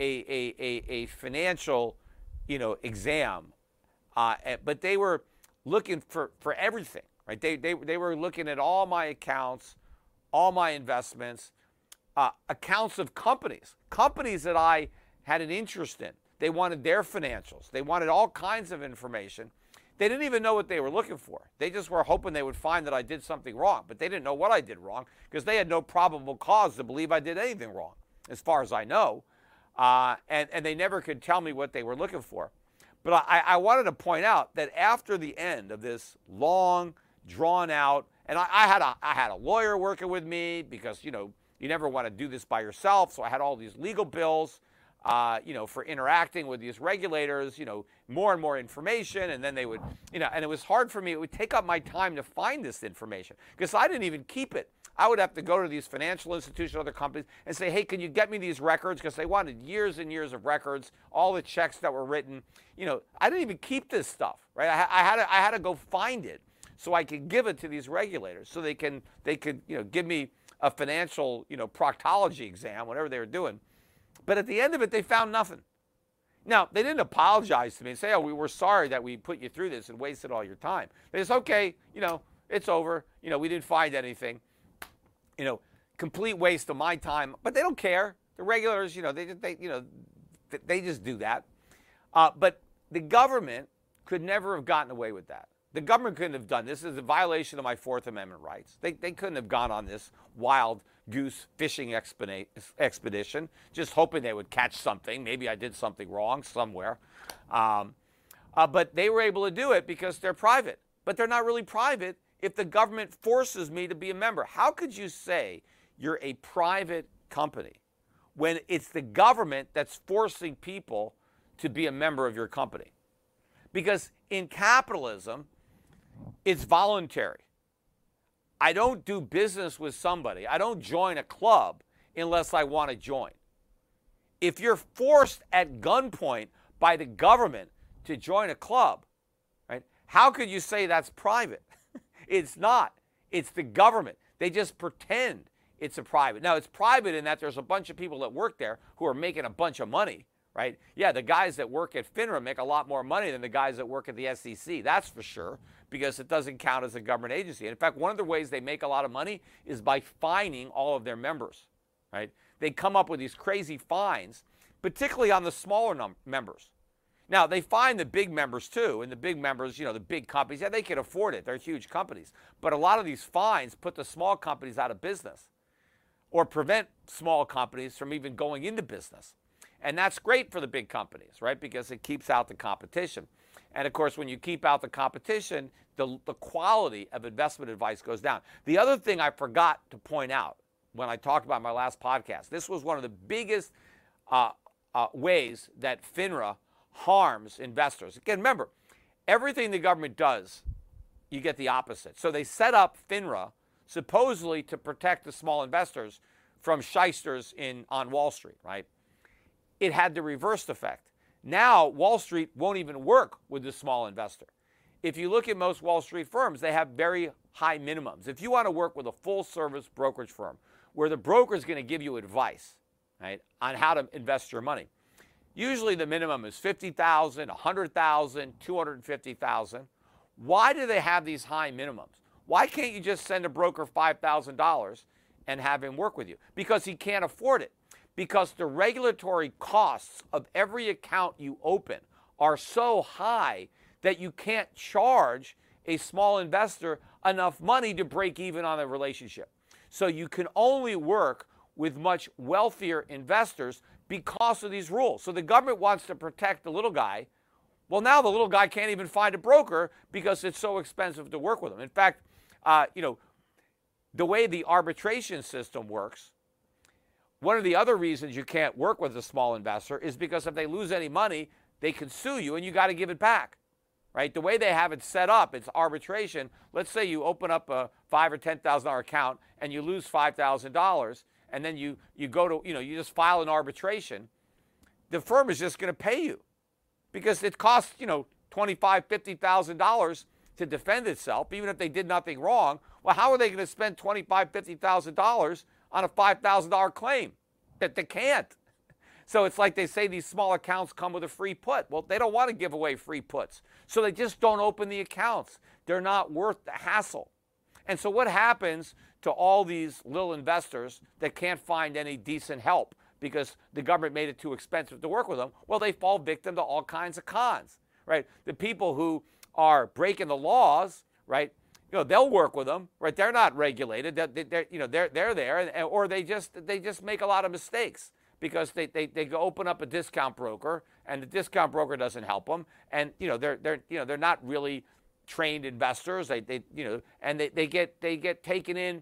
[SPEAKER 2] a financial, exam, but they were looking for everything, right? They were looking at all my accounts, all my investments, accounts of companies that I had an interest in. They wanted their financials. They wanted all kinds of information. They didn't even know what they were looking for. They just were hoping they would find that I did something wrong, but they didn't know what I did wrong because they had no probable cause to believe I did anything wrong, as far as I know. And they never could tell me what they were looking for. But I wanted to point out that after the end of this long, drawn out, and I had a lawyer working with me because, you never want to do this by yourself. So I had all these legal bills, for interacting with these regulators, more and more information. And then they would, and it was hard for me. It would take up my time to find this information because I didn't even keep it. I would have to go to these financial institutions, other companies, and say, hey, can you get me these records? Because they wanted years and years of records, all the checks that were written. I didn't even keep this stuff, right? I had to go find it so I could give it to these regulators so they could give me a financial, proctology exam, whatever they were doing. But at the end of it, they found nothing. Now, they didn't apologize to me and say, oh, we were sorry that we put you through this and wasted all your time. They said, okay, it's over. We didn't find anything. Complete waste of my time, but they don't care. The regulators, they just do that. But the government could never have gotten away with that. The government couldn't have done this. This is a violation of my Fourth Amendment rights. They couldn't have gone on this wild goose fishing expedition, just hoping they would catch something. Maybe I did something wrong somewhere. But they were able to do it because they're private. But they're not really private if the government forces me to be a member. How could you say you're a private company when it's the government that's forcing people to be a member of your company? Because in capitalism, it's voluntary. I don't do business with somebody. I don't join a club unless I want to join. If you're forced at gunpoint by the government to join a club, right, how could you say that's private? It's not. It's the government. They just pretend it's a private. Now, it's private in that there's a bunch of people that work there who are making a bunch of money, right? Yeah, the guys that work at FINRA make a lot more money than the guys that work at the SEC. That's for sure, because it doesn't count as a government agency. In fact, one of the ways they make a lot of money is by fining all of their members, right? They come up with these crazy fines, particularly on the smaller members. Now, they fine the big members too, and the big members, the big companies, yeah, they can afford it. They're huge companies. But a lot of these fines put the small companies out of business or prevent small companies from even going into business. And that's great for the big companies, right, because it keeps out the competition. And, of course, when you keep out the competition, the quality of investment advice goes down. The other thing I forgot to point out when I talked about my last podcast, this was one of the biggest ways that FINRA harms investors. Again, remember, everything the government does, you get the opposite. So they set up FINRA supposedly to protect the small investors from shysters on Wall Street, right? It had the reverse effect. Now, Wall Street won't even work with the small investor. If you look at most Wall Street firms, they have very high minimums. If you want to work with a full-service brokerage firm where the broker is going to give you advice, right, on how to invest your money, usually the minimum is $50,000, $100,000, $250,000. Why do they have these high minimums? Why can't you just send a broker $5,000 and have him work with you? Because he can't afford it. Because the regulatory costs of every account you open are so high that you can't charge a small investor enough money to break even on a relationship. So you can only work with much wealthier investors because of these rules. So the government wants to protect the little guy. Well, now the little guy can't even find a broker because it's so expensive to work with him. In fact, the way the arbitration system works, one of the other reasons you can't work with a small investor is because if they lose any money, they can sue you and you got to give it back, right? The way they have it set up, it's arbitration. Let's say you open up a $5,000 or $10,000 account and you lose $5,000, and then you go to, you just file an arbitration. The firm is just going to pay you because it costs, $25,000, $50,000 to defend itself, even if they did nothing wrong. Well, how are they going to spend $25,000, $50,000 on a $5,000 claim? That they can't. So it's like they say these small accounts come with a free put. Well, they don't want to give away free puts. So they just don't open the accounts. They're not worth the hassle. And so what happens to all these little investors that can't find any decent help because the government made it too expensive to work with them? Well, they fall victim to all kinds of cons, right? The people who are breaking the laws, right? They'll work with them, right? They're not regulated. They're there, or they just make a lot of mistakes because they go open up a discount broker, and the discount broker doesn't help them, and they're not really trained investors. They get taken in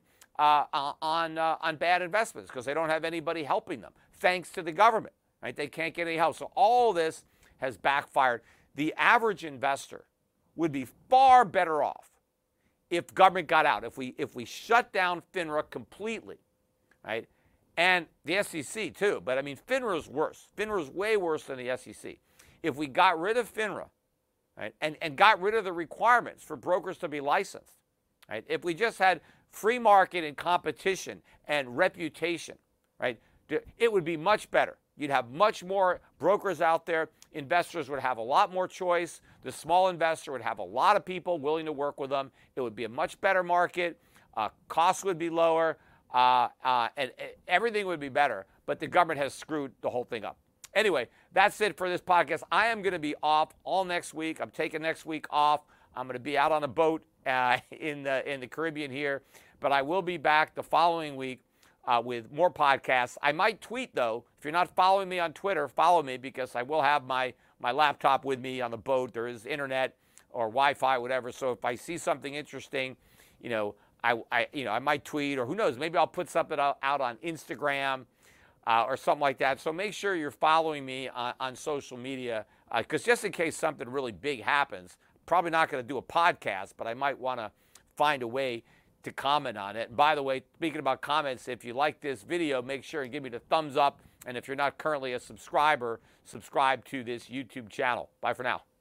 [SPEAKER 2] on bad investments because they don't have anybody helping them, thanks to the government, right? They can't get any help. So all this has backfired. The average investor would be far better off if government got out, if we shut down FINRA completely, right? And the SEC too, but I mean, FINRA's worse. FINRA's way worse than the SEC. If we got rid of FINRA, right, and got rid of the requirements for brokers to be licensed, right? If we just had free market and competition and reputation, right, it would be much better. You'd have much more brokers out there. Investors would have a lot more choice. The small investor would have a lot of people willing to work with them. It would be a much better market. Costs would be lower. And everything would be better. But the government has screwed the whole thing up. Anyway, that's it for this podcast. I am going to be off all next week. I'm taking next week off. I'm going to be out on a boat in the Caribbean here. But I will be back the following week with more podcasts. I might tweet, though. If you're not following me on Twitter, follow me because I will have my laptop with me on the boat. There is internet or Wi-Fi, whatever. So if I see something interesting, I might tweet, or who knows, maybe I'll put something out on Instagram or something like that. So make sure you're following me on social media because just in case something really big happens, probably not going to do a podcast, but I might want to find a way to comment on it. And by the way, speaking about comments, if you like this video, make sure and give me the thumbs up. And if you're not currently a subscriber, subscribe to this YouTube channel. Bye for now.